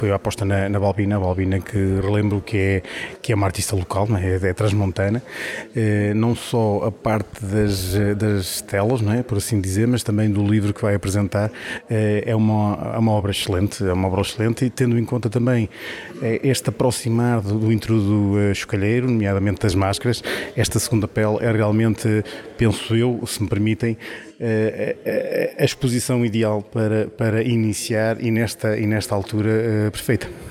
foi a aposta na Balbina, a Balbina que relembro que é uma artista local, não é? É transmontana, não só a parte das telas, não é? Por assim dizer, mas também do livro que vai apresentar, é uma obra excelente, e tendo em conta também este aproximar do intrudo chocalheiro, nomeadamente das máscaras, esta segunda pele é realmente, penso eu, se me permitem, a exposição ideal para iniciar e nesta altura perfeita.